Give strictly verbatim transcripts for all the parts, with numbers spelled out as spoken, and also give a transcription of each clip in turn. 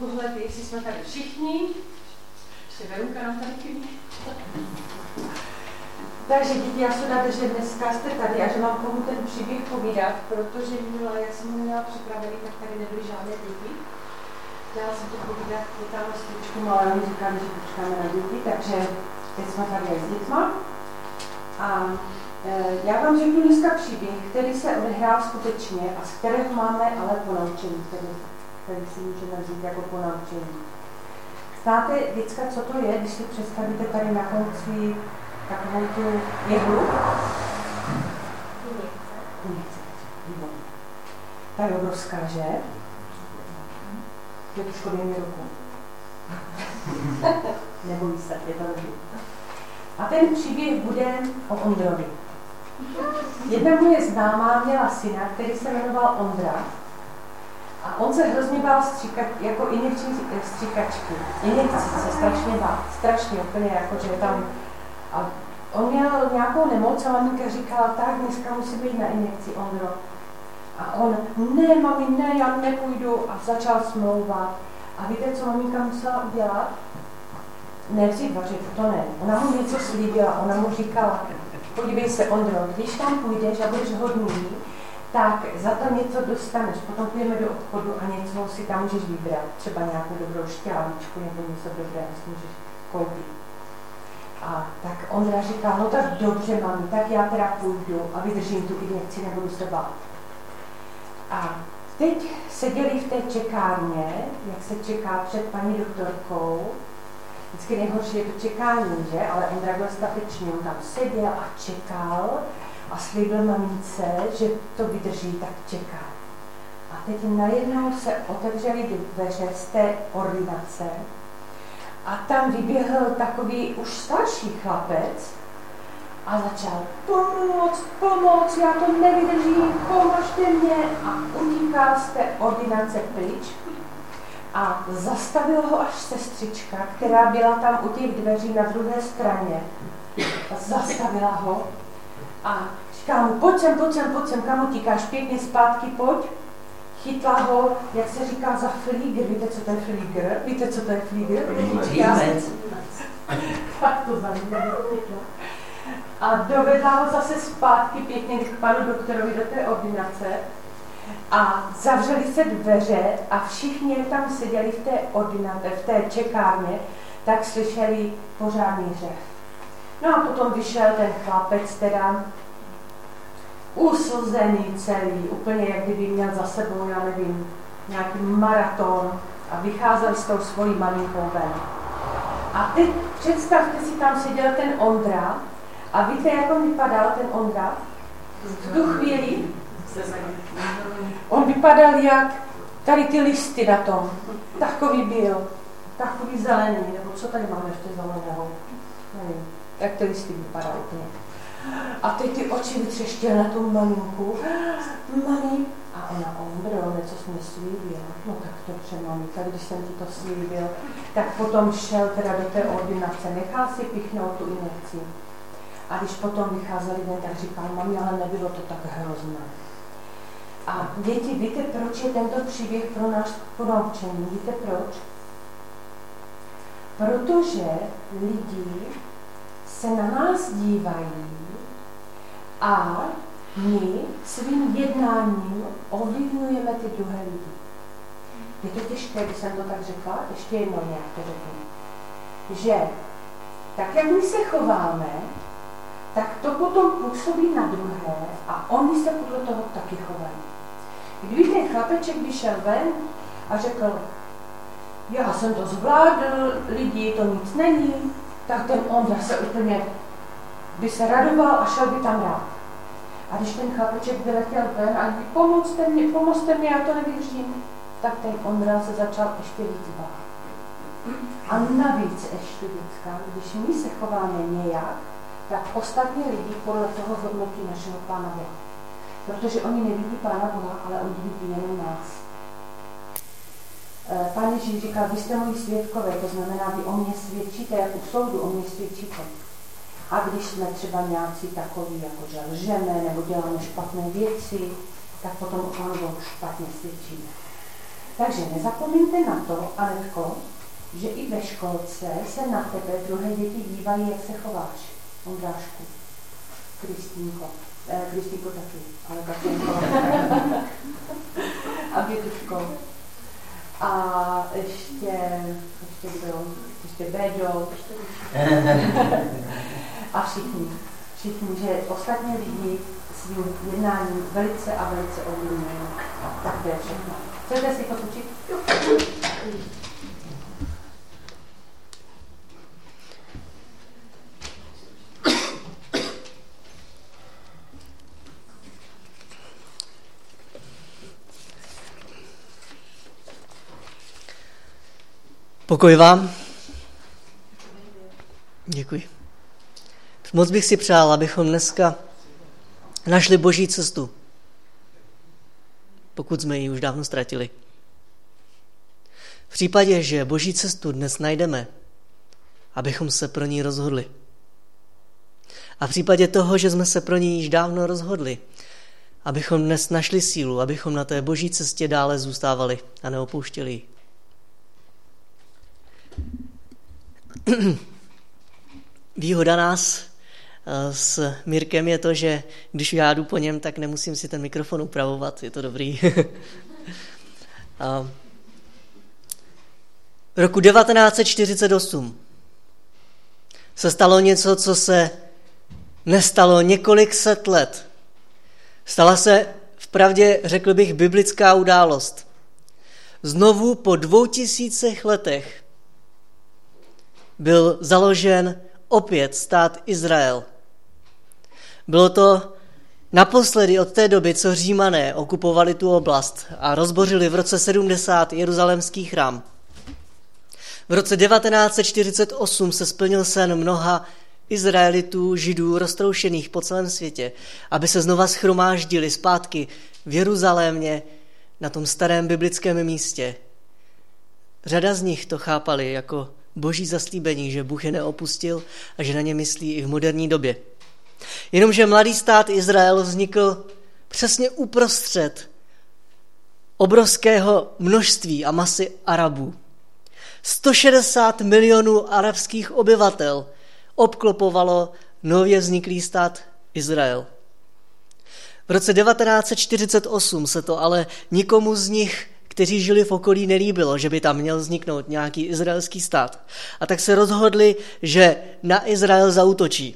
pohled, jestli jsme tady všichni. Ještě Verunka nám tady chybí. Takže děti, já jsem ráda, že dneska jste tady a že mám komu ten příběh povídat, protože měla, jak jsem ho měla připravený, tak tady nebyly žádné děti. Chtěla jsem to povídat, je tam stručku, ale oni říkali, že počkáme na děti, takže teď jsme tady s dětma. A e, já vám řeknu dneska příběh, který se odehrál skutečně a z kterého máme ale ponaučení, který, který si můžeme vzít jako ponaučení. Znáte vždycky, co to je, když si představíte tady na konci takovou tu jehlu? Ta je obrovská, že? Je to škodí mi ruku. Nebojí se, je to dobrý. A ten příběh bude o Ondrovi. Jedna moje známá měla syna, který se jmenoval Ondra. A on se hrozně bál stříkat, jako injekční stříkačky. Injekci se strašně bál, strašně úplně, jako že tam. A on měl nějakou nemoc a maminka říkala, tak dneska musí být na injekci, Ondro. A on, ne mami, ne, já nepůjdu. A začal smlouvat. A víte, co maminka musela udělat? Nevzít vařit, to ne. Ona mu něco slíbila, ona mu říkala, podívej se, Ondro, když tam půjdeš a budeš hodný, tak za to něco dostaneš, potom půjdeme do obchodu a něco si tam můžeš vybrat, třeba nějakou dobrou šťávičku nebo něco dobré, si můžeš koupit. A tak Ondra říká, no tak dobře, mami, tak já teda půjdu a vydržím tu injekci, nebudu se bát. A teď seděli v té čekárně, jak se čeká před paní doktorkou. Vždycky nejhorší je to čekání, že? Ale Ondra byl statečný, on tam seděl a čekal a slíbil mamince, že to vydrží, tak čeká. A teď najednou se otevřely dveře z té ordinace a tam vyběhl takový už starší chlapec a začal pomoc, pomoc, já to nevydržím, pomožte mě. A utíkal z té ordinace pryč a zastavil ho až sestřička, která byla tam u těch dveří na druhé straně. Zastavila ho a říká mu, pojď sem, pojď sem, pojď sem, kam utíkáš, pěkně zpátky, pojď. Chytla ho, jak se říká, za flígr. Víte, co to je flígr? Víte, co to je flígr? Tak to zajímavé. A dovedla ho zase zpátky pěkně k panu doktorovi do té ordinace a zavřeli se dveře a všichni, jak tam seděli v té ordinace, v té čekárně, tak slyšeli pořádný řev. No a potom vyšel ten chlapec teda uslzený celý, úplně jak kdyby měl za sebou, já nevím, nějaký maraton a vycházel s tou svojí maminkou ven. A teď představte si, tam seděl ten Ondra a víte, jak on vypadal, ten Ondra? V tu chvíli on vypadal jak tady ty listy na tom. Takový byl, takový zelený, nebo co tady máme ještě zeleného? Nevím, jak ty listy vypadaly úplně. A teď ty oči vytřeštěl na tu maminku. Mami, a ona, Ondro, něco jsi mi slíbil. No tak dobře, mami, tak když jsem ti to slíbil, tak potom šel teda do té ordinace, nechal si pichnout tu injekci. A když potom vycházeli ven, tak říkal, mami, ale nebylo to tak hrozné. A děti, víte, proč je tento příběh pro nás ponaučení? Víte proč? Protože lidi se na nás dívají a my svým jednáním ovlivňujeme ty druhé lidi. Je to těžké, když jsem to tak řekla, ještě jednou nějak to řeknu. Že tak, jak my se chováme, tak to potom působí na druhé a oni se podle toho taky chovají. Kdyby ten chlapeček vyšel ven a řekl, já jsem to zvládl, lidi, to nic není, tak ten Ondra se úplně by se radoval a šel by tam rád. A když ten chlapeček vyletěl ven a by pomozte mě, pomozte mě, já to nevydržím, tak ten Ondra se začal ještě víc bát. A navíc ještě vždycky, když my se chováme nějak, tak ostatní lidi podle toho hodnotí našeho Pána Boha. Protože oni nevidí Pána Boha, ale oni vidí jenom nás. Pán Ježíš říkal, vy jste moji svědkové, to znamená, vy o mě svědčíte, jako v soudu o mě svědčíte. A když jsme třeba nějací takový, jako že lžeme nebo děláme špatné věci, tak potom o Pánu Bohu špatně svědčíme. Takže nezapomeňte na to, Anetko, že i ve školce se na tebe druhé děti dívají, jak se chováš. Ondrášku, Kristýnko, eh, Kristýnko taky, ale Katěnko. A Bětuško. A ještě, ještě kdo, ještě Béďo. A všichni. Všichni, že ostatní lidi svým jednáním velice a velice ovlivňují. Tak to je všechno. Chcete si to učit? Pokoj vám. Děkuji. Moc bych si přál, abychom dneska našli Boží cestu, pokud jsme ji už dávno ztratili. V případě, že Boží cestu dnes najdeme, abychom se pro ní rozhodli. A v případě toho, že jsme se pro ní již dávno rozhodli, abychom dnes našli sílu, abychom na té Boží cestě dále zůstávali a neopouštěli ji. Výhoda nás s Mirkem je to, že když já jdu po něm, tak nemusím si ten mikrofon upravovat, je to dobrý. Roku devatenáct set čtyřicet osm se stalo něco, co se nestalo několik set let. Stala se vpravdě, řekl bych, biblická událost. Znovu po dvou tisících letech byl založen opět stát Izrael. Bylo to naposledy od té doby, co Římané okupovali tu oblast a rozbořili v roce sedmdesát jeruzalémský chrám. V roce devatenáct set čtyřicet osm se splnil sen mnoha Izraelitů, Židů roztroušených po celém světě, aby se znova shromáždili zpátky v Jeruzalémě na tom starém biblickém místě. Řada z nich to chápali jako Boží zaslíbení, že Bůh je neopustil a že na ně myslí i v moderní době. Jenomže mladý stát Izrael vznikl přesně uprostřed obrovského množství a masy Arabů. sto šedesát milionů arabských obyvatel obklopovalo nově vzniklý stát Izrael. V roce devatenáct set čtyřicet osm se to ale nikomu z nich, kteří žili v okolí, nelíbilo, že by tam měl vzniknout nějaký izraelský stát. A tak se rozhodli, že na Izrael zaútočí.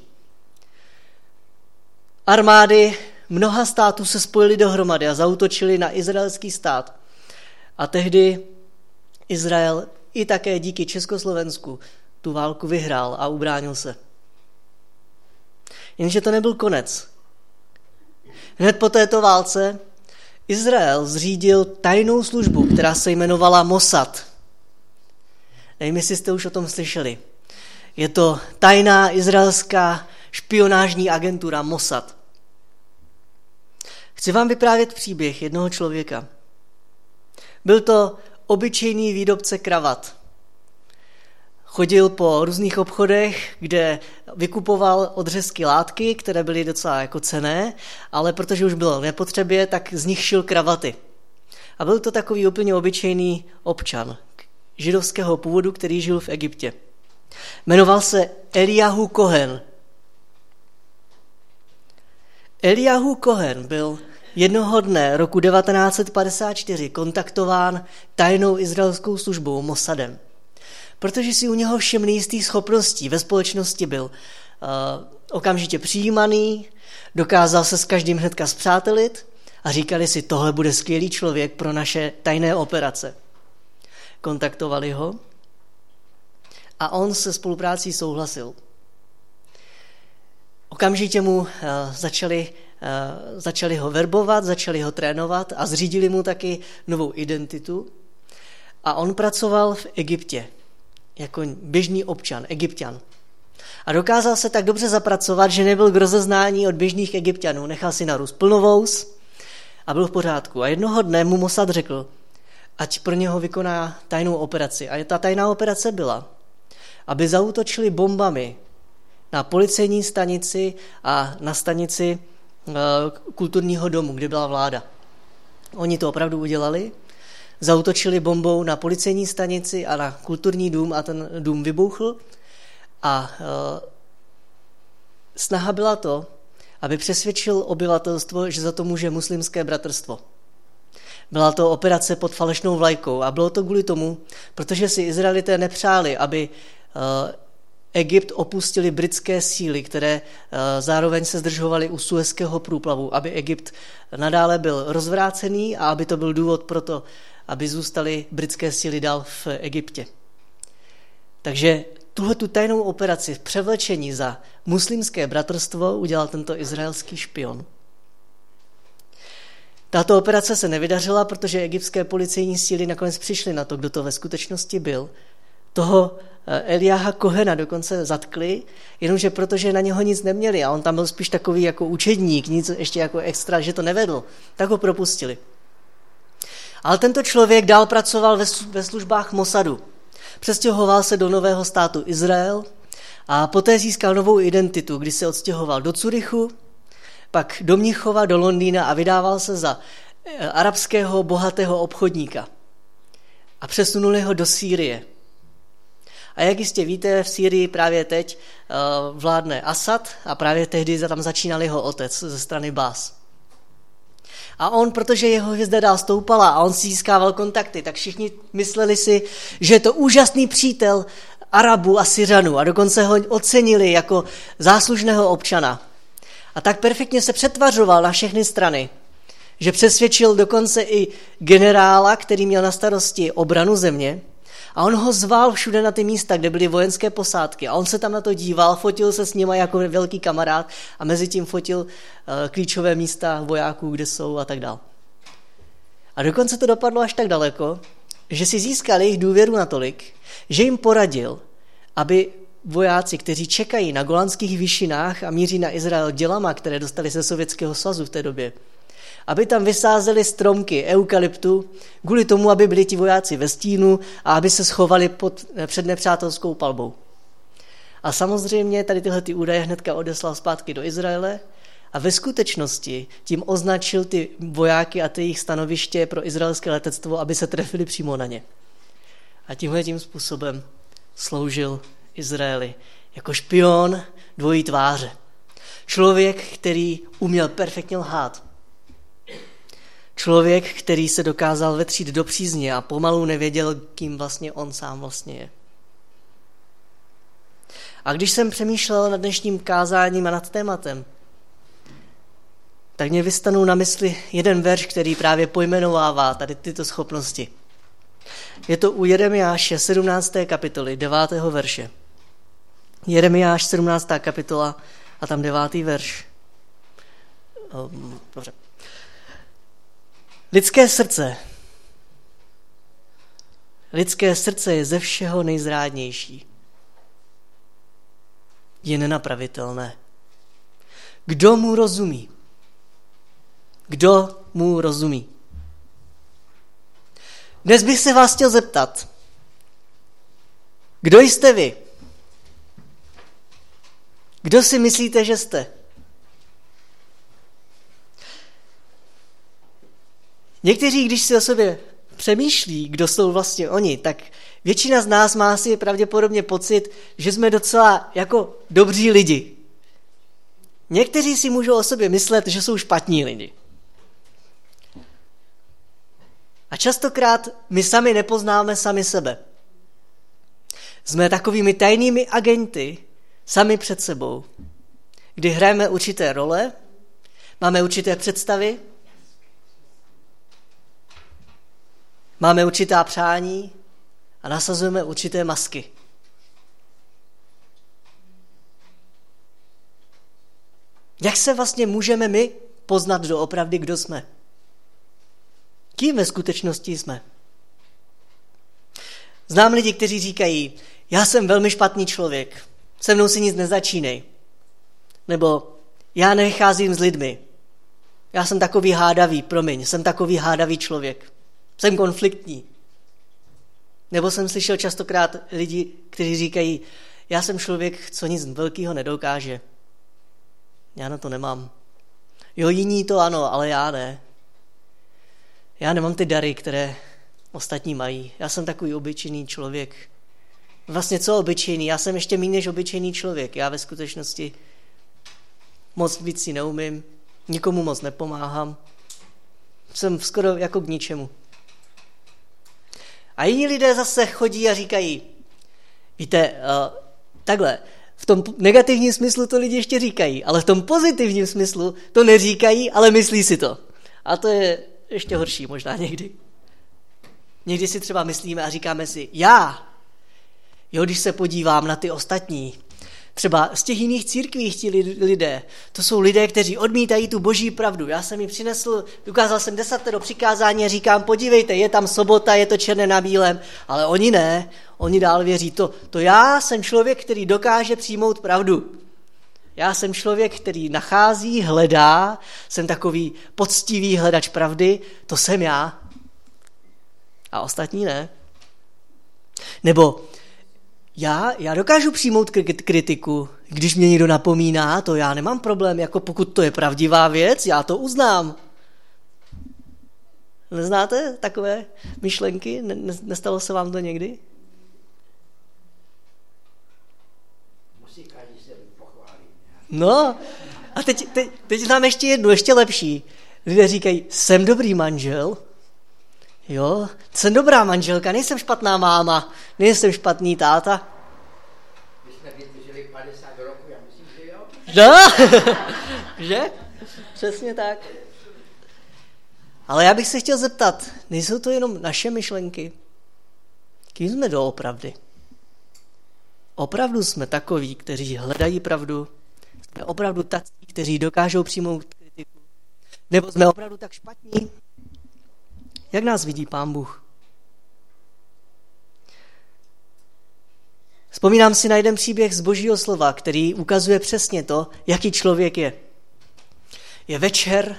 Armády mnoha států se spojily dohromady a zaútočili na izraelský stát. A tehdy Izrael i také díky Československu tu válku vyhrál a ubránil se. Jenže to nebyl konec. Hned po této válce Izrael zřídil tajnou službu, která se jmenovala Mossad. Nevím, jestli jste už o tom slyšeli. Je to tajná izraelská špionážní agentura Mossad. Chci vám vyprávět příběh jednoho člověka. Byl to obyčejný výrobce kravat. Chodil po různých obchodech, kde vykupoval odřezky látky, které byly docela jako cenné, ale protože už bylo v nepotřebě, tak z nich šil kravaty. A byl to takový úplně obyčejný občan židovského původu, který žil v Egyptě. Jmenoval se Eliahu Kohen. Eliahu Kohen byl jednoho dne roku devatenáct set padesát čtyři kontaktován tajnou izraelskou službou Mossadem. Protože si u něho všimli jistý schopností, ve společnosti byl uh, okamžitě přijímaný, dokázal se s každým hnedka spřátelit a říkali si, tohle bude skvělý člověk pro naše tajné operace. Kontaktovali ho a on se spoluprácí souhlasil. Okamžitě mu uh, začali, uh, začali ho verbovat, začali ho trénovat a zřídili mu taky novou identitu. A on pracoval v Egyptě jako běžný občan, Egypťan. A dokázal se tak dobře zapracovat, že nebyl k rozeznání od běžných Egypťanů. Nechal si narůst plnovous a byl v pořádku. A jednoho dne mu Mossad řekl, ať pro něho vykoná tajnou operaci. A ta tajná operace byla, aby zaútočili bombami na policejní stanici a na stanici e, kulturního domu, kde byla vláda. Oni to opravdu udělali. zaútočili bombou na policejní stanici a na kulturní dům a ten dům vybuchl. A e, snaha byla to, aby přesvědčil obyvatelstvo, že za to může muslimské bratrstvo. Byla to operace pod falešnou vlajkou a bylo to kvůli tomu, protože si Izraelité nepřáli, aby e, Egypt opustili britské síly, které zároveň se zdržovaly u Suezského průplavu, aby Egypt nadále byl rozvrácený a aby to byl důvod pro to, aby zůstaly britské síly dál v Egyptě. Takže tuhle tu tajnou operaci v převlečení za muslimské bratrstvo udělal tento izraelský špion. Tato operace se nevydařila, protože egyptské policejní síly nakonec přišly na to, kdo to ve skutečnosti byl. Toho Eliáha Kohena dokonce zatkli, jenomže protože na něho nic neměli a on tam byl spíš takový jako učedník, nic ještě jako extra, že to nevedl, tak ho propustili. Ale tento člověk dál pracoval ve službách Mosadu. Přestěhoval se do nového státu Izrael a poté získal novou identitu, kdy se odstěhoval do Curychu, pak do Mnichova, do Londýna a vydával se za arabského bohatého obchodníka. A přesunuli ho do Sýrie. A jak jistě víte, v Sýrii právě teď uh, vládne Asad a právě tehdy tam začínal jeho otec ze strany Bás. A on, protože jeho hvězda dál stoupala a on si získával kontakty, tak všichni mysleli si, že je to úžasný přítel Arabů a Syřanů a dokonce ho ocenili jako záslužného občana. A tak perfektně se přetvařoval na všechny strany, že přesvědčil dokonce i generála, který měl na starosti obranu země, a on ho zval všude na ty místa, kde byly vojenské posádky. A on se tam na to díval, fotil se s nima jako velký kamarád a mezi tím fotil uh, klíčové místa vojáků, kde jsou a tak dál. A dokonce to dopadlo až tak daleko, že si získal jejich důvěru natolik, že jim poradil, aby vojáci, kteří čekají na Golanských výšinách a míří na Izrael dělama, které dostali ze Sovětského svazu v té době, aby tam vysázeli stromky eukalyptu kvůli tomu, aby byli ti vojáci ve stínu a aby se schovali pod, před nepřátelskou palbou. A samozřejmě tady tyhle ty údaje hnedka odeslal zpátky do Izraele a ve skutečnosti tím označil ty vojáky a ty jejich stanoviště pro izraelské letectvo, aby se trefili přímo na ně. A tímhle tím způsobem sloužil Izraeli jako špion dvojí tváře. Člověk, který uměl perfektně lhát. Člověk, který se dokázal vetřít do přízně a pomalu nevěděl, kým vlastně on sám vlastně je. A když jsem přemýšlel nad dnešním kázáním a nad tématem, tak mě vystanou na mysli jeden verš, který právě pojmenovává tady tyto schopnosti. Je to u Jeremiáše sedmnácté kapitoly, devátého verše. Jeremiáš sedmnáctá kapitola a tam devátý verš. Dobře. Lidské srdce. Lidské srdce je ze všeho nejzrádnější. Je nenapravitelné. Kdo mu rozumí? Kdo mu rozumí? Dnes bych se vás chtěl zeptat, kdo jste vy? Kdo si myslíte, že jste? Někteří, když si o sobě přemýšlí, kdo jsou vlastně oni, tak většina z nás má si pravděpodobně pocit, že jsme docela jako dobří lidi. Někteří si můžou o sobě myslet, že jsou špatní lidi. A častokrát my sami nepoznáme sami sebe. Jsme takovými tajnými agenty sami před sebou, kdy hrajeme určité role, máme určité představy, máme určitá přání a nasazujeme určité masky. Jak se vlastně můžeme my poznat doopravdy, kdo jsme? Kým ve skutečnosti jsme? Znám lidi, kteří říkají, já jsem velmi špatný člověk, se mnou si nic nezačínej. Nebo já necházím s lidmi, já jsem takový hádavý, promiň, jsem takový hádavý člověk, jsem konfliktní. Nebo jsem slyšel častokrát lidi, kteří říkají, já jsem člověk, co nic velkého nedokáže. Já na to nemám. Jo, jiní to ano, ale já ne. Já nemám ty dary, které Ostatní mají. Já jsem takový obyčejný člověk. Vlastně co obyčejný? Já jsem ještě méně než obyčejný člověk. Já ve skutečnosti moc víc si neumím, nikomu moc nepomáhám. Jsem skoro jako k ničemu. A jiní lidé zase chodí a říkají, víte, uh, takhle, v tom negativním smyslu to lidi ještě říkají, ale v tom pozitivním smyslu to neříkají, ale myslí si to. A to je ještě horší možná někdy. Někdy si třeba myslíme a říkáme si, já, jo, když se podívám na ty ostatní, třeba z těch jiných církví ti lidé, to jsou lidé, kteří odmítají tu boží pravdu. Já jsem ji přinesl, ukázal jsem desatero přikázání a říkám, podívejte, je tam sobota, je to černé na bílém, ale oni ne, oni dál věří. To, to já jsem člověk, který dokáže přijmout pravdu. Já jsem člověk, který nachází, hledá, jsem takový poctivý hledač pravdy, to jsem já. A ostatní ne. Nebo já, já dokážu přijmout kritiku, když mě někdo napomíná, to já nemám problém, jako pokud to je pravdivá věc, já to uznám. Neznáte takové myšlenky? Nestalo se vám to někdy? No, a teď, teď, teď znám ještě jednu, ještě lepší. Lidé říkají, jsem dobrý manžel, jo, jsem dobrá manželka, nejsem špatná máma, nejsem špatný táta. My jsme vydrželi padesát roků, já myslím, že jo. No, že? Přesně tak. Ale já bych se chtěl zeptat, nejsou to jenom naše myšlenky? Kým jsme doopravdy? Opravdu jsme takoví, kteří hledají pravdu? Jsme opravdu tací, kteří dokážou přijmout kritiku? Nebo jsme opravdu tak špatní? Jak nás vidí Pán Bůh? Vzpomínám si na jeden příběh z Božího slova, který ukazuje přesně to, jaký člověk je. Je večer,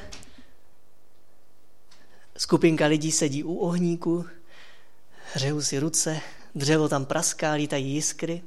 skupinka lidí sedí u ohníku, hřejou si ruce, dřevo tam praská, lítají jiskry.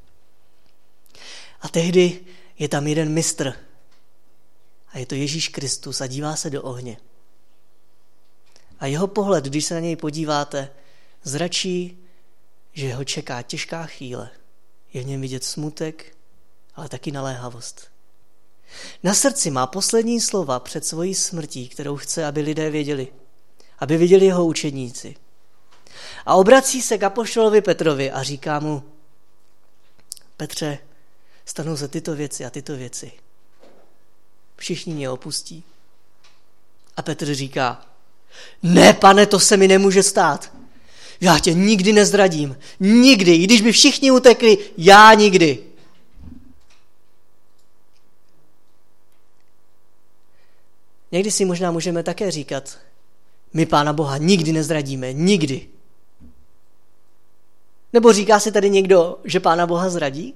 A tehdy je tam jeden mistr. A je to Ježíš Kristus a dívá se do ohně. A jeho pohled, když se na něj podíváte, zračí, že ho čeká těžká chvíle. Je v něm vidět smutek, ale taky naléhavost. Na srdci má poslední slova před svojí smrtí, kterou chce, aby lidé věděli. Aby viděli jeho učedníci. A obrací se k apoštolovi Petrovi a říká mu, Petře, stanou se tyto věci a tyto věci. Všichni mě opustí. A Petr říká, ne, pane, to se mi nemůže stát. Já tě nikdy nezradím. Nikdy. I když by všichni utekli, já nikdy. Někdy si možná můžeme také říkat, my Pána Boha nikdy nezradíme. Nikdy. Nebo říká si tady někdo, že Pána Boha zradí?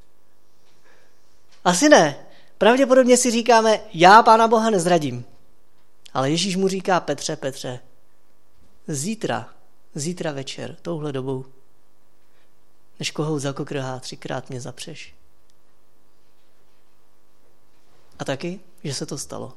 Asi ne. Pravděpodobně si říkáme, já Pána Boha nezradím. Ale Ježíš mu říká, Petře, Petře, zítra, zítra večer, touhle dobou, než kohout zakokrhá, třikrát mě zapřeš. A taky, že se to stalo.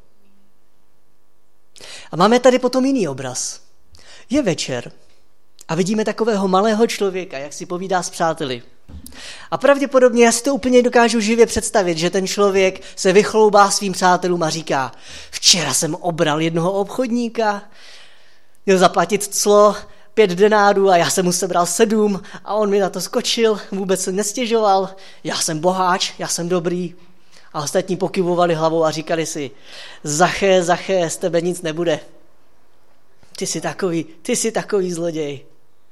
A máme tady potom jiný obraz. Je večer a vidíme takového malého člověka, jak si povídá s přáteli. A pravděpodobně já si to úplně dokážu živě představit, že ten člověk se vychloubá svým přátelům a říká, včera jsem obral jednoho obchodníka, měl zaplatit clo pět denárů a já jsem mu sebral sedm a on mi na to skočil, vůbec se nestěžoval, já jsem boháč, já jsem dobrý. A ostatní pokyvovali hlavou a říkali si, Zaché, Zaché, z tebe nic nebude. Ty jsi takový, ty jsi takový zloděj.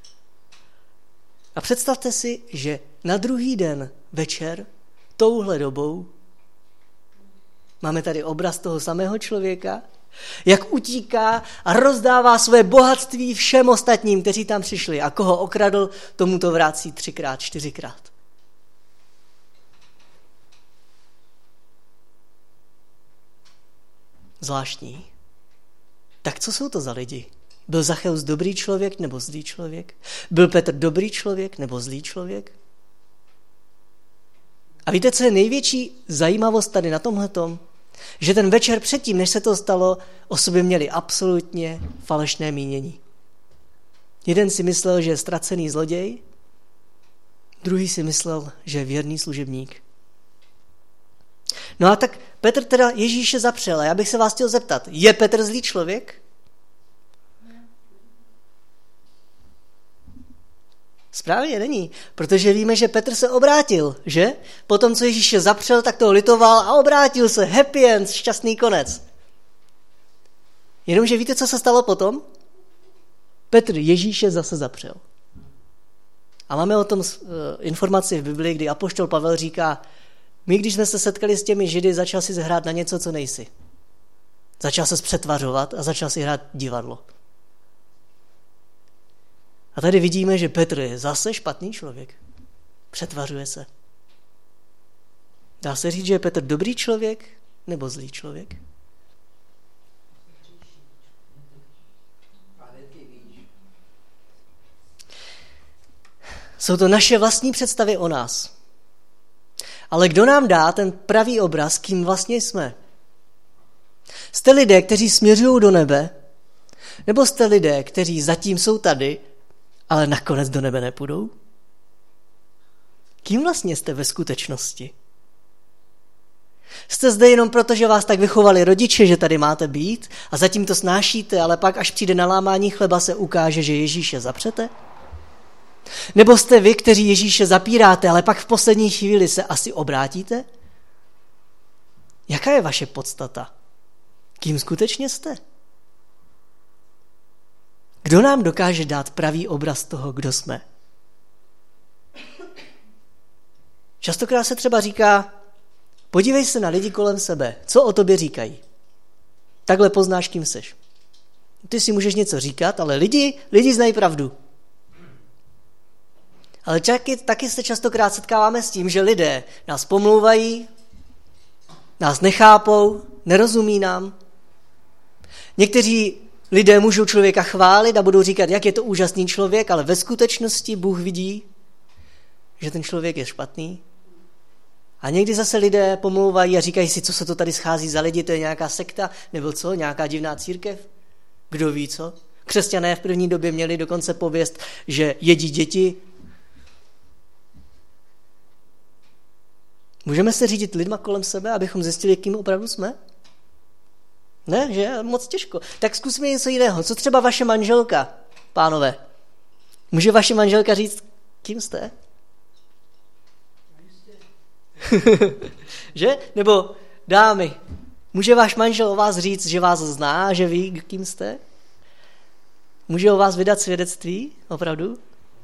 A představte si, že na druhý den večer, touhle dobou, máme tady obraz toho samého člověka, jak utíká a rozdává své bohatství všem ostatním, kteří tam přišli. A koho okradl, tomu to vrací třikrát, čtyřikrát. Zvláštní. Tak co jsou to za lidi? Byl Zacheus dobrý člověk nebo zlý člověk? Byl Petr dobrý člověk nebo zlý člověk? A víte, co je největší zajímavost tady na tomhletom? Že ten večer předtím, než se to stalo, o sobě měli absolutně falešné mínění. Jeden si myslel, že je ztracený zloděj, druhý si myslel, že je věrný služebník. No a tak Petr teda Ježíše zapřel a já bych se vás chtěl zeptat, je Petr zlý člověk? Správně není, protože víme, že Petr se obrátil, že? Potom, co Ježíše zapřel, tak toho litoval a obrátil se. Happy end, šťastný konec. Jenomže víte, co se stalo potom? Petr Ježíše zase zapřel. A máme o tom uh, informaci v Biblii, kdy apoštol Pavel říká, my, když jsme se setkali s těmi Židy, začal si hrát na něco, co nejsi. Začal se přetvařovat a začal si hrát divadlo. A tady vidíme, že Petr je zase špatný člověk. Přetvařuje se. Dá se říct, že je Petr dobrý člověk nebo zlý člověk? Jsou to naše vlastní představy o nás. Ale kdo nám dá ten pravý obraz, kým vlastně jsme? Jste lidé, kteří směřují do nebe? Nebo jste lidé, kteří zatím jsou tady, ale nakonec do nebe nepůjdou? Kým vlastně jste ve skutečnosti? Jste zde jenom proto, že vás tak vychovali rodiče, že tady máte být a zatím to snášíte, ale pak, až přijde na lámání chleba, se ukáže, že Ježíše zapřete? Nebo jste vy, kteří Ježíše zapíráte, ale pak v poslední chvíli se asi obrátíte? Jaká je vaše podstata? Kým skutečně jste? Kdo nám dokáže dát pravý obraz toho, kdo jsme? Častokrát se třeba říká, podívej se na lidi kolem sebe, co o tobě říkají. Takhle poznáš, kým seš. Ty si můžeš něco říkat, ale lidi, lidi znají pravdu. Ale taky, taky se častokrát setkáváme s tím, že lidé nás pomlouvají, nás nechápou, nerozumí nám. Někteří lidé můžou člověka chválit a budou říkat, jak je to úžasný člověk, ale ve skutečnosti Bůh vidí, že ten člověk je špatný. A někdy zase lidé pomlouvají a říkají si, co se to tady schází za lidi, to je nějaká sekta, nebo co, nějaká divná církev. Kdo ví co? Křesťané v první době měli dokonce pověst, že jedí děti. Můžeme se řídit lidma kolem sebe, abychom zjistili, kým opravdu jsme? Ne, že? Moc těžko. Tak zkusme něco jiného. Co třeba vaše manželka, pánové? Může vaše manželka říct, kým jste? Že? Nebo dámy, může váš manžel o vás říct, že vás zná, že ví, kým jste? Může o vás vydat svědectví? Opravdu?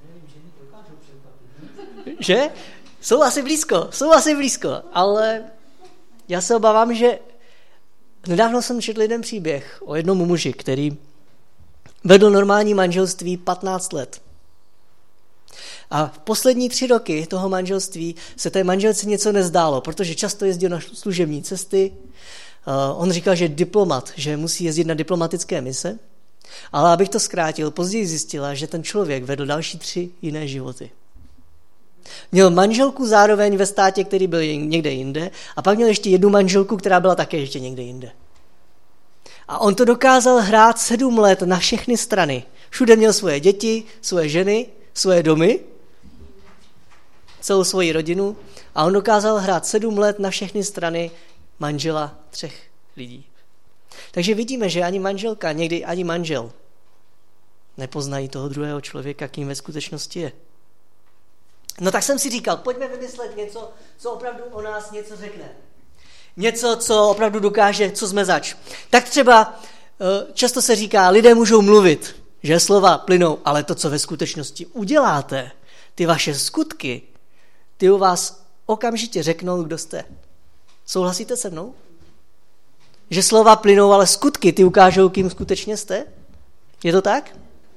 Že? Jsou asi blízko, jsou asi blízko, ale já se obávám, že nedávno jsem četl jeden příběh o jednom muži, který vedl normální manželství patnáct let. A v poslední tři roky toho manželství se té manželce něco nezdálo, protože často jezdil na služební cesty. On říkal, že je diplomat, že musí jezdit na diplomatické mise. Ale abych to zkrátil, později zjistila, že ten člověk vedl další tři jiné životy. Měl manželku zároveň ve státě, který byl někde jinde, a pak měl ještě jednu manželku, která byla také ještě někde jinde. A on to dokázal hrát sedm let na všechny strany. Všude měl svoje děti, svoje ženy, svoje domy, celou svoji rodinu, a on dokázal hrát sedm let na všechny strany manžela třech lidí. Takže vidíme, že ani manželka, někdy ani manžel nepoznají toho druhého člověka, kým ve skutečnosti je. No tak jsem si říkal, pojďme vymyslet něco, co opravdu o nás něco řekne. Něco, co opravdu dokáže, co jsme zač. Tak třeba často se říká, lidé můžou mluvit, že slova plynou, ale to, co ve skutečnosti uděláte, ty vaše skutky, ty u vás okamžitě řeknou, kdo jste. Souhlasíte se mnou? Že slova plynou, ale skutky ty ukážou, kým skutečně jste? Je to tak?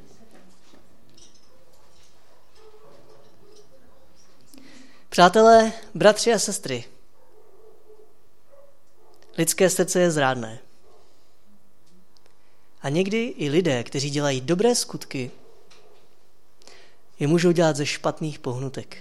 Přátelé, bratři a sestry, lidské srdce je zrádné. A někdy i lidé, kteří dělají dobré skutky, je můžou dělat ze špatných pohnutek.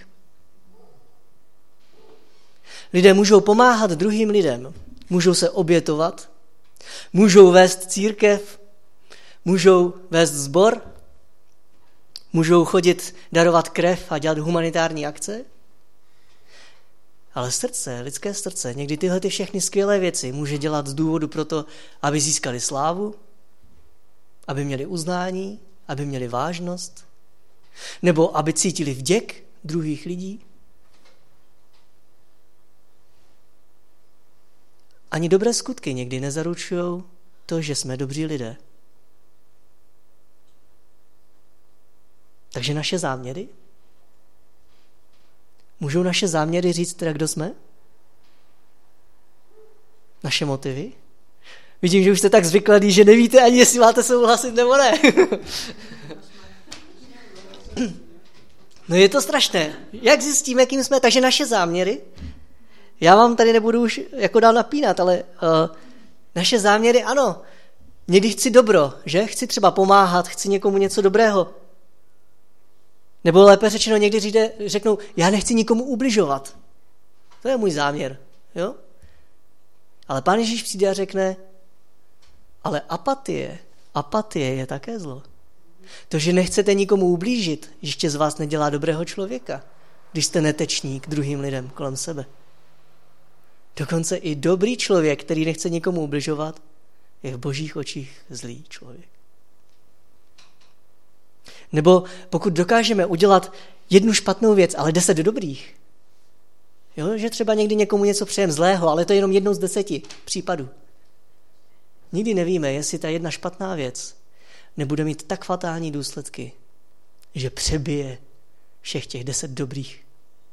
Lidé můžou pomáhat druhým lidem, můžou se obětovat, můžou vést církev, můžou vést sbor, Můžou chodit darovat krev a dělat humanitární akce. Ale srdce, lidské srdce, někdy tyhle ty všechny skvělé věci může dělat z důvodu proto, aby získali slávu, aby měli uznání, aby měli vážnost, nebo aby cítili vděk druhých lidí. Ani dobré skutky někdy nezaručují to, že jsme dobří lidé. Takže naše záměry? Můžou naše záměry říct teda, kdo jsme? Naše motivy? Vidím, že už jste tak zvyklí, že nevíte ani, jestli máte souhlasit nebo ne. No je to strašné. Jak zjistíme, jakým jsme? Takže naše záměry, já vám tady nebudu už jako dál napínat, ale uh, naše záměry, ano, někdy chci dobro, že? Chci třeba pomáhat, chci někomu něco dobrého. Nebo lépe řečeno, někdy říde, řeknou, já nechci nikomu ubližovat. To je můj záměr. Jo? Ale Pán Ježíš přijde a řekne, ale apatie, apatie je také zlo. To, že nechcete nikomu ublížit, ještě z vás nedělá dobrého člověka, když jste neteční k druhým lidem kolem sebe. Dokonce i dobrý člověk, který nechce nikomu ubližovat, je v Božích očích zlý člověk. Nebo pokud dokážeme udělat jednu špatnou věc, ale deset dobrých, jo, že třeba někdy někomu něco přejem zlého, ale to je jenom jednou z deseti případů. Nikdy nevíme, jestli ta jedna špatná věc nebude mít tak fatální důsledky, že přebije všech těch deset dobrých.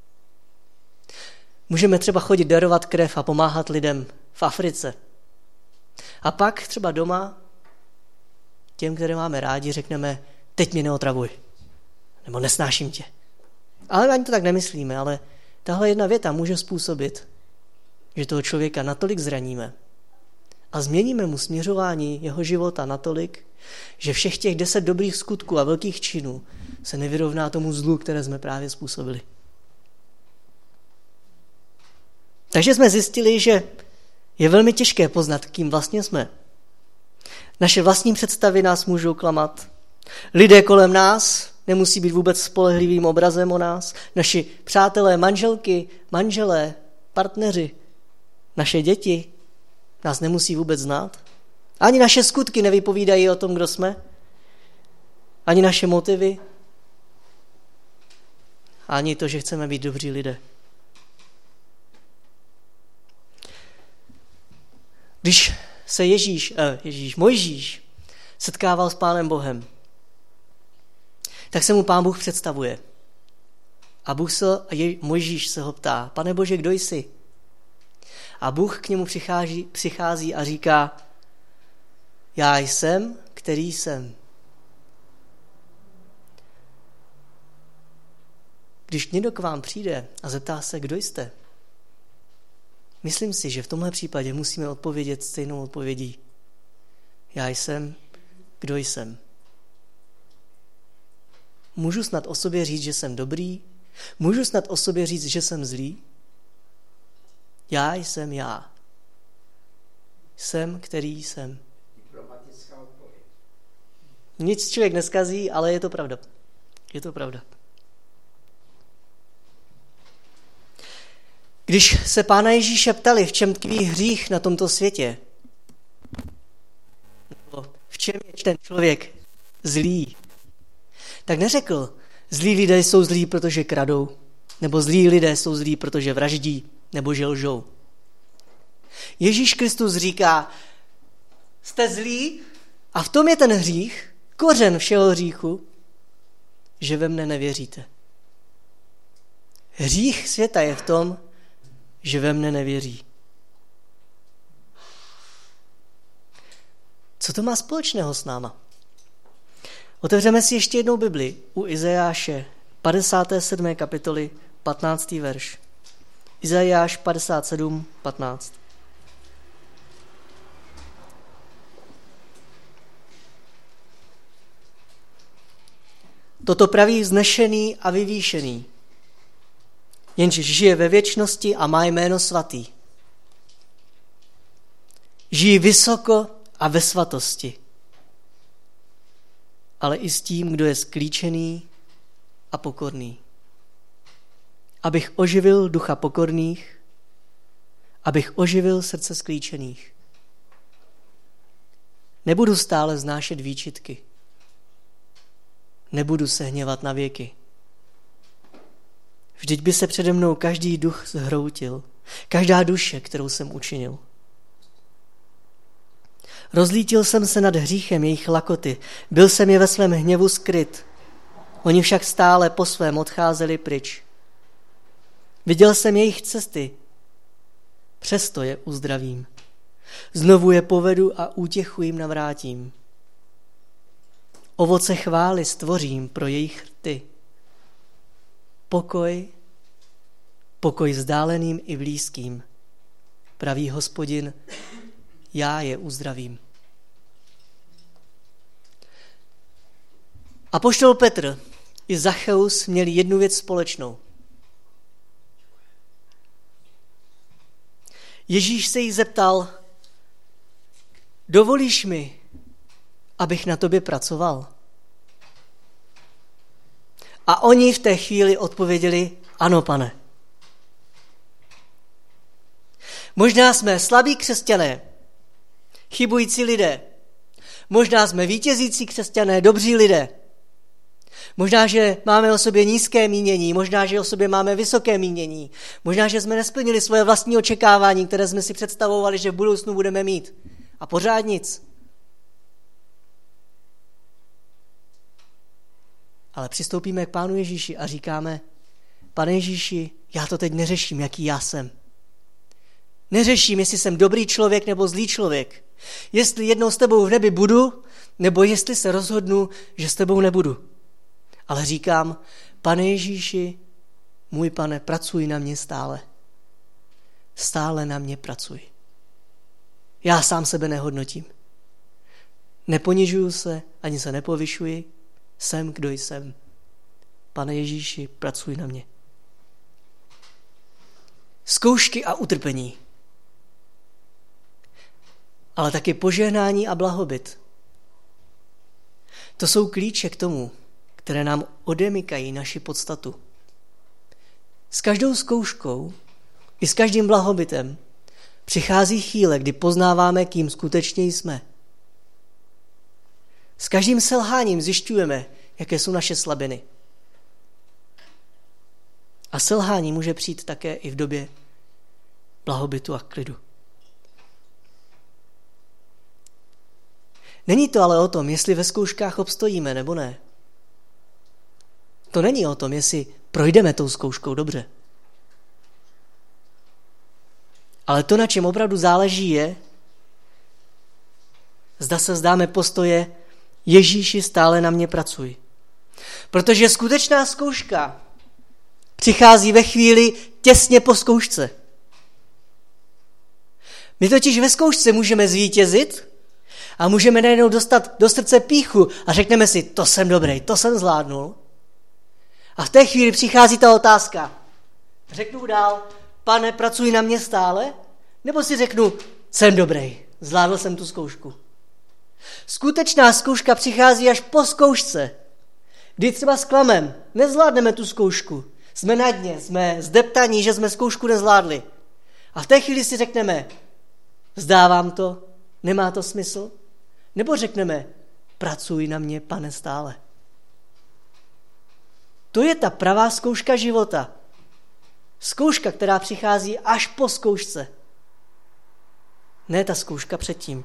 Můžeme třeba chodit darovat krev a pomáhat lidem v Africe. A pak třeba doma těm, které máme rádi, řekneme, teď mě neotravuj, nebo nesnáším tě. Ale ani to tak nemyslíme, ale tahle jedna věta může způsobit, že toho člověka natolik zraníme a změníme mu směřování jeho života natolik, že všech těch deset dobrých skutků a velkých činů se nevyrovná tomu zlu, které jsme právě způsobili. Takže jsme zjistili, že je velmi těžké poznat, kým vlastně jsme. Naše vlastní představy nás můžou klamat. Lidé kolem nás nemusí být vůbec spolehlivým obrazem o nás. Naši přátelé, manželky, manželé, partneři, naše děti nás nemusí vůbec znát. Ani naše skutky nevypovídají o tom, kdo jsme. Ani naše motivy. Ani to, že chceme být dobří lidé. Když se Ježíš, eh, Ježíš, Mojžíš setkával s Pánem Bohem, tak se mu Pán Bůh představuje. A Bůh se, a Mojžíš se ho ptá, Pane Bože, kdo jsi? A Bůh k němu přichází, přichází a říká, já jsem, který jsem. Když někdo k vám přijde a zeptá se, kdo jste, myslím si, že v tomhle případě musíme odpovědět stejnou odpovědí. Já jsem, kdo jsem. Můžu snad o sobě říct, že jsem dobrý? Můžu snad o sobě říct, že jsem zlý? Já jsem já. Jsem, který jsem. Diplomatická odpověď. Nic člověk neskazí, ale je to pravda. Je to pravda. Když se Pána Ježíše ptali, v čem tkví hřích na tomto světě, nebo v čem je ten člověk zlý, tak neřekl, zlí lidé jsou zlí, protože kradou, nebo zlí lidé jsou zlí, protože vraždí, nebo že lžou. Ježíš Kristus říká, jste zlí a v tom je ten hřích, kořen všeho hříchu, že ve mne nevěříte. Hřích světa je v tom, že ve mne nevěří. Co to má společného s náma? Otevřeme si ještě jednou Bibli u Izajáše padesáté sedmé kapitoly patnáctý verš. Izajáš padesát sedm patnáct. Toto praví vznešený a vyvýšený, jenž žije ve věčnosti a má jméno svatý. Žijí vysoko a ve svatosti, ale i s tím, kdo je sklíčený a pokorný. Abych oživil ducha pokorných, abych oživil srdce sklíčených. Nebudu stále znášet výčitky. Nebudu se hněvat na věky. Vždyť by se přede mnou každý duch zhroutil, každá duše, kterou jsem učinil. Rozlítil jsem se nad hříchem jejich lakoty, byl jsem je ve svém hněvu skryt. Oni však stále po svém odcházeli pryč. Viděl jsem jejich cesty, přesto je uzdravím. Znovu je povedu a útěchu jim navrátím. Ovoce chvály stvořím pro jejich rty. Pokoj, pokoj vzdáleným i blízkým. Pravý Hospodin, já je uzdravím. Apoštol Petr i Zacheus měli jednu věc společnou. Ježíš se jich zeptal, dovolíš mi, abych na tobě pracoval? A oni v té chvíli odpověděli, ano, pane. Možná jsme slabí křesťané, chybující lidé. Možná jsme vítězící křesťané, dobří lidé. Možná, že máme o sobě nízké mínění, možná, že o sobě máme vysoké mínění. Možná, že jsme nesplnili svoje vlastní očekávání, které jsme si představovali, že v budoucnu budeme mít. A pořád nic. Ale přistoupíme k Pánu Ježíši a říkáme, Pane Ježíši, já to teď neřeším, jaký já jsem. Neřeším, jestli jsem dobrý člověk nebo zlý člověk. Jestli jednou s tebou v nebi budu, nebo jestli se rozhodnu, že s tebou nebudu. Ale říkám, Pane Ježíši, můj Pane, pracuj na mě stále. Stále na mě pracuj. Já sám sebe nehodnotím. Neponižuju se, ani se nepovyšuji. Jsem, kdo jsem. Pane Ježíši, pracuj na mě. Zkoušky a utrpení. Ale taky požehnání a blahobyt. To jsou klíče k tomu, které nám odemykají naši podstatu. S každou zkouškou i s každým blahobytem přichází chvíle, kdy poznáváme, kým skutečně jsme. S každým selháním zjišťujeme, jaké jsou naše slabiny. A selhání může přijít také i v době blahobytu a klidu. Není to ale o tom, jestli ve zkouškách obstojíme nebo ne. To není o tom, jestli projdeme tou zkouškou dobře. Ale to, na čem opravdu záleží, je, zda se vzdáme postoje Ježíši, stále na mě pracuj. Protože skutečná zkouška přichází ve chvíli těsně po zkoušce. My totiž ve zkoušce můžeme zvítězit a můžeme najednou dostat do srdce pýchu a řekneme si, to jsem dobrý, to jsem zvládnul. A v té chvíli přichází ta otázka. Řeknu dál, Pane, pracuj na mě stále? Nebo si řeknu, jsem dobrý, zvládl jsem tu zkoušku. Skutečná zkouška přichází až po zkoušce. Kdy třeba zklamem, nezvládneme tu zkoušku. Jsme na dně, jsme zdeptaní, že jsme zkoušku nezvládli. A v té chvíli si řekneme, vzdávám to, nemá to smysl? Nebo řekneme, pracuj na mě, Pane, stále. To je ta pravá zkouška života. Zkouška, která přichází až po zkoušce. Ne ta zkouška předtím.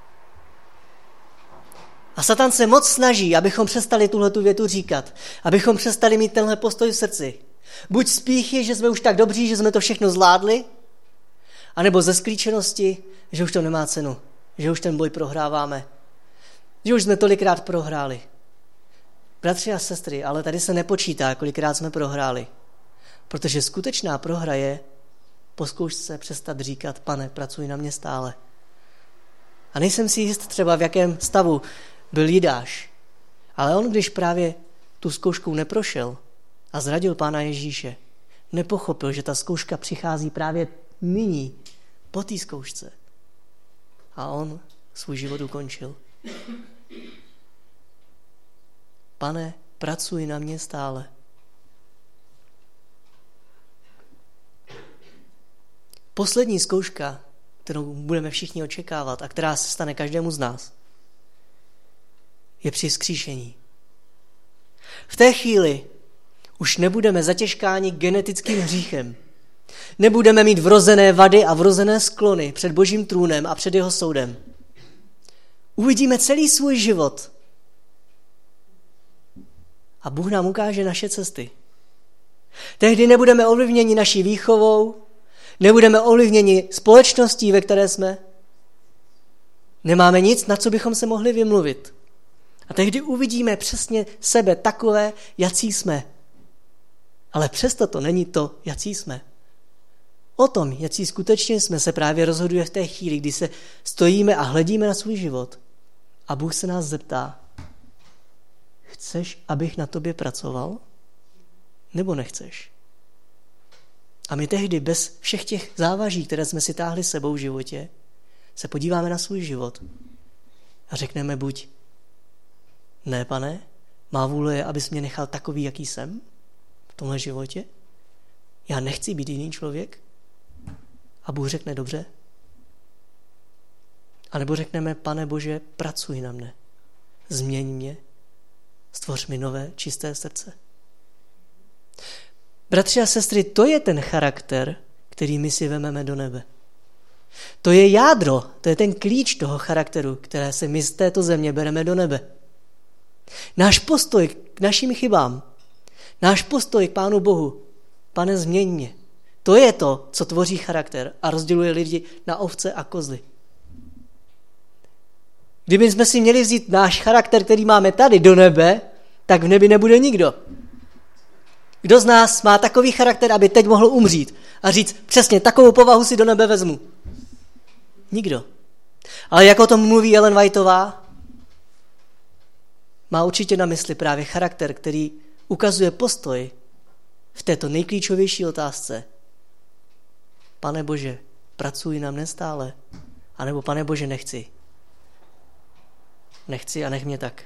A Satan se moc snaží, abychom přestali tuhletu větu říkat. Abychom přestali mít tenhle postoj v srdci. Buď z pýchy, že jsme už tak dobří, že jsme to všechno zvládli, anebo ze sklíčenosti, že už to nemá cenu. Že už ten boj prohráváme. Že už jsme tolikrát prohráli. Bratři a sestry, ale tady se nepočítá, kolikrát jsme prohráli. Protože skutečná prohra je po zkoušce přestat říkat, Pane, pracuj na mě stále. A nejsem si jist třeba, v jakém stavu byl Jidáš. Ale on, když právě tu zkouškou neprošel a zradil Pána Ježíše, nepochopil, že ta zkouška přichází právě nyní, po té zkoušce. A on svůj život ukončil. Pane, pracuj na mě stále. Poslední zkouška, kterou budeme všichni očekávat a která se stane každému z nás, je při vzkříšení. V té chvíli už nebudeme zatěžkáni genetickým hříchem. Nebudeme mít vrozené vady a vrozené sklony před Božím trůnem a před jeho soudem. Uvidíme celý svůj život. A Bůh nám ukáže naše cesty. Tehdy nebudeme ovlivněni naší výchovou, nebudeme ovlivněni společností, ve které jsme. Nemáme nic, na co bychom se mohli vymluvit. A tehdy uvidíme přesně sebe takové, jací jsme. Ale přesto to není to, jací jsme. O tom, jací skutečně jsme, se právě rozhoduje v té chvíli, kdy se stojíme a hledíme na svůj život. A Bůh se nás zeptá, chceš, abych na tobě pracoval? Nebo nechceš? A my tehdy bez všech těch závaží, které jsme si táhli sebou v životě, se podíváme na svůj život a řekneme buď ne, Pane, má vůle je, abys mě nechal takový, jaký jsem v tomhle životě. Já nechci být jiný člověk. A Bůh řekne dobře. A nebo řekneme, Pane Bože, pracuj na mne. Změň mě. Stvoř mi nové, čisté srdce. Bratři a sestry, to je ten charakter, který my si vememe do nebe. To je jádro, to je ten klíč toho charakteru, které se my z této země bereme do nebe. Náš postoj k našim chybám, náš postoj k Pánu Bohu, Pane, změň mě. To je to, co tvoří charakter a rozděluje lidi na ovce a kozly. Kdyby jsme si měli vzít náš charakter, který máme tady, do nebe, tak v nebi nebude nikdo. Kdo z nás má takový charakter, aby teď mohl umřít a říct, přesně takovou povahu si do nebe vezmu? Nikdo. Ale jak o tom mluví Ellen Whiteová, má určitě na mysli právě charakter, který ukazuje postoj v této nejklíčovější otázce. Pane Bože, pracuj na mne stále, anebo Pane Bože, nechci. Nechci a nech mě tak.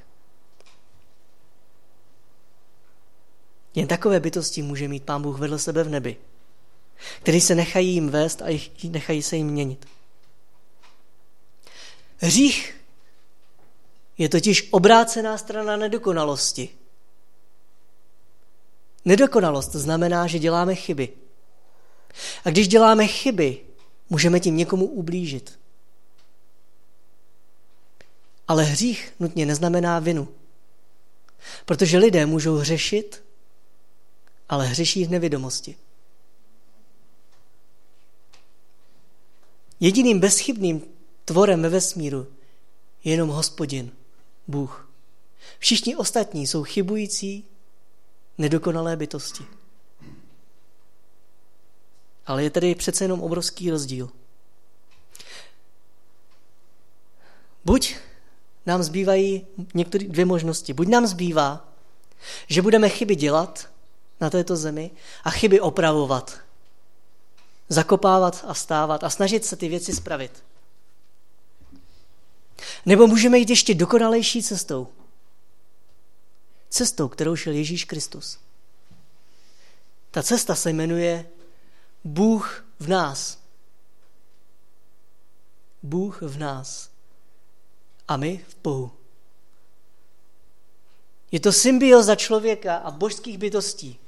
Jen takové bytosti může mít Pán Bůh vedle sebe v nebi, který se nechají jim vést a nechají se jim měnit. Hřích je totiž obrácená strana nedokonalosti. Nedokonalost znamená, že děláme chyby. A když děláme chyby, můžeme tím někomu ublížit. Ale hřích nutně neznamená vinu. Protože lidé můžou hřešit, ale hřeší v nevědomosti. Jediným bezchybným tvorem ve vesmíru je jenom Hospodin, Bůh. Všichni ostatní jsou chybující, nedokonalé bytosti. Ale je tady přece jenom obrovský rozdíl. Buď nám zbývají některé dvě možnosti. Buď nám zbývá, že budeme chyby dělat na této zemi a chyby opravovat. Zakopávat a stávat a snažit se ty věci spravit. Nebo můžeme jít ještě dokonalejší cestou. Cestou, kterou šel Ježíš Kristus. Ta cesta se jmenuje Bůh v nás. Bůh v nás. A my v Bohu. Je to symbioza člověka a božských bytostí.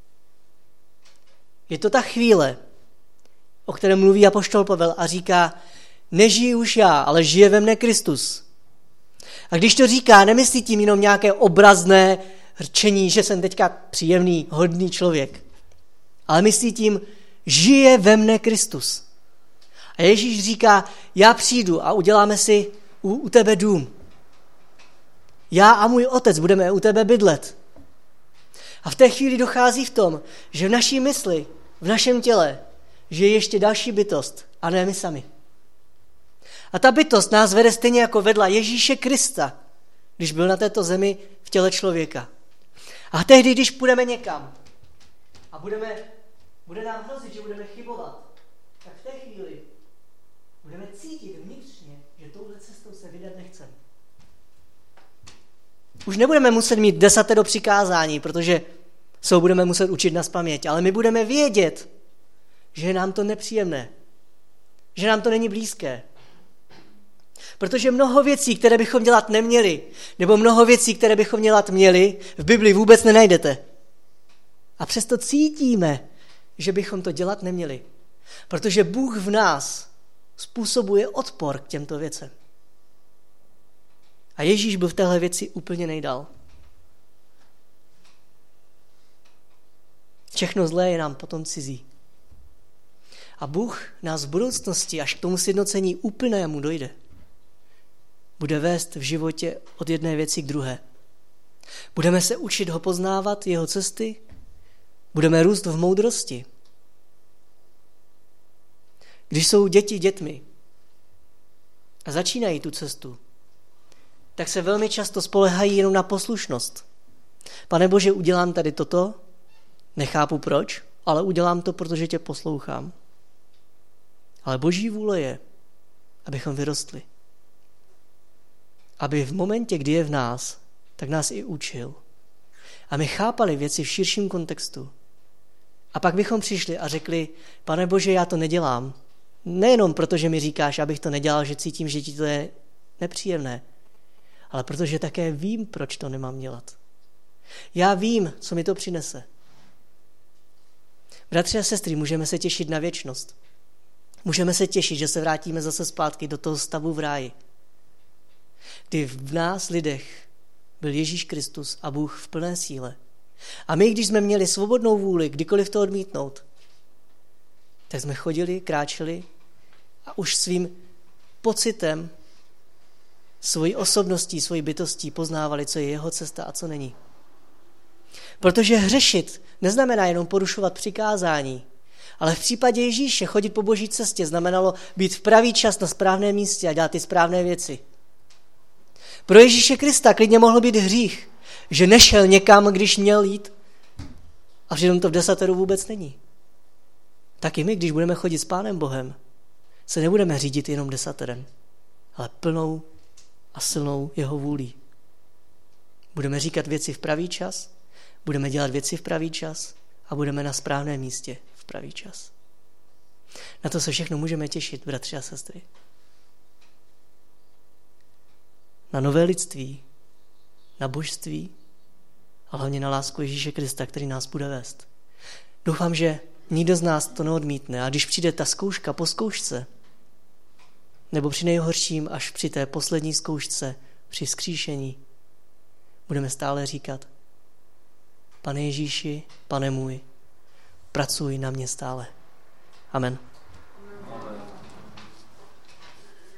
Je to ta chvíle, o které mluví apoštol Pavel a říká, nežiji už já, ale žije ve mne Kristus. A když to říká, nemyslí tím jenom nějaké obrazné rčení, že jsem teďka příjemný, hodný člověk. Ale myslí tím, žije ve mne Kristus. A Ježíš říká, já přijdu a uděláme si u, u tebe dům. Já a můj otec budeme u tebe bydlet. A v té chvíli dochází v tom, že v naší mysli, v našem těle, že je ještě další bytost a ne my sami. A ta bytost nás vede stejně jako vedla Ježíše Krista, když byl na této zemi v těle člověka. A tehdy, když půjdeme někam a budeme, bude nám hrozit, že budeme chybovat, tak v té chvíli budeme cítit vnitřně, že touhle cestou se vydat nechceme. Už nebudeme muset mít desatero přikázání, protože se budeme muset učit nazpaměť, ale my budeme vědět, že je nám to nepříjemné, že nám to není blízké. Protože mnoho věcí, které bychom dělat neměli, nebo mnoho věcí, které bychom dělat měli, v Bibli vůbec nenajdete. A přesto cítíme, že bychom to dělat neměli. Protože Bůh v nás způsobuje odpor k těmto věcem. A Ježíš byl v téhle věci úplně nejdál. Všechno zlé je nám potom cizí. A Bůh nás v budoucnosti, až k tomu sjednocení úplnému dojde, bude vést v životě od jedné věci k druhé. Budeme se učit ho poznávat, jeho cesty, budeme růst v moudrosti. Když jsou děti dětmi a začínají tu cestu, tak se velmi často spolehají jenom na poslušnost. Pane Bože, udělám tady toto, nechápu proč, ale udělám to, protože tě poslouchám. Ale Boží vůle je, abychom vyrostli. Aby v momentě, kdy je v nás, tak nás i učil. A my chápali věci v širším kontextu. A pak bychom přišli a řekli, Pane Bože, já to nedělám. Nejenom proto, že mi říkáš, abych to nedělal, že cítím, že ti to je nepříjemné, ale protože také vím, proč to nemám dělat. Já vím, co mi to přinese. Bratři a sestry, můžeme se těšit na věčnost. Můžeme se těšit, že se vrátíme zase zpátky do toho stavu v ráji, kdy v nás lidech byl Ježíš Kristus a Bůh v plné síle. A my, když jsme měli svobodnou vůli, kdykoliv to odmítnout, tak jsme chodili, kráčeli a už svým pocitem, svojí osobností, svojí bytostí poznávali, co je jeho cesta a co není. Protože hřešit neznamená jenom porušovat přikázání, ale v případě Ježíše chodit po Boží cestě znamenalo být v pravý čas na správném místě a dělat ty správné věci. Pro Ježíše Krista klidně mohl být hřích, že nešel někam, když měl jít, a přitom to v desateru vůbec není. Tak i my, když budeme chodit s Pánem Bohem, se nebudeme řídit jenom desaterem, ale plnou a silnou jeho vůlí. Budeme říkat věci v pravý čas, budeme dělat věci v pravý čas a budeme na správném místě v pravý čas. Na to se všechno můžeme těšit, bratři a sestry. Na nové lidství, na božství a hlavně na lásku Ježíše Krista, který nás bude vést. Doufám, že nikdo z nás to neodmítne a když přijde ta zkouška po zkoušce, nebo při nejhorším až při té poslední zkoušce, při vzkříšení, budeme stále říkat: Pane Ježíši, Pane můj, pracuj na mě stále. Amen.